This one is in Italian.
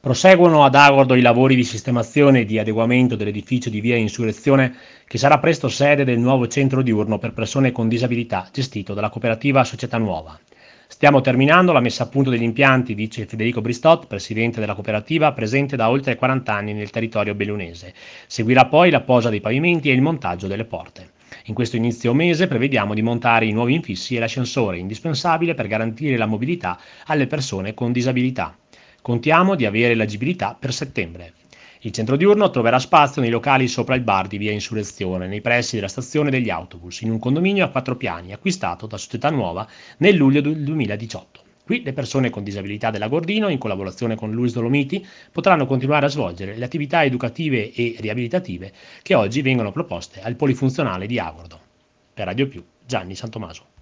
Proseguono ad Agordo i lavori di sistemazione e di adeguamento dell'edificio di via Insurrezione, che sarà presto sede del nuovo centro diurno per persone con disabilità gestito dalla cooperativa Società Nuova. Stiamo terminando la messa a punto degli impianti, dice Federico Bristot, presidente della cooperativa, presente da oltre 40 anni nel territorio bellunese. Seguirà poi la posa dei pavimenti e il montaggio delle porte. In questo inizio mese prevediamo di montare i nuovi infissi e l'ascensore, indispensabile per garantire la mobilità alle persone con disabilità. Contiamo di avere l'agibilità per settembre. Il centro diurno troverà spazio nei locali sopra il bar di via Insurrezione, nei pressi della stazione degli autobus, in un condominio a 4 piani acquistato da Società Nuova nel luglio del 2018. Qui le persone con disabilità dell'Agordino, in collaborazione con Luis Dolomiti, potranno continuare a svolgere le attività educative e riabilitative che oggi vengono proposte al Polifunzionale di Agordo. Per Radio Più, Gianni Santomaso.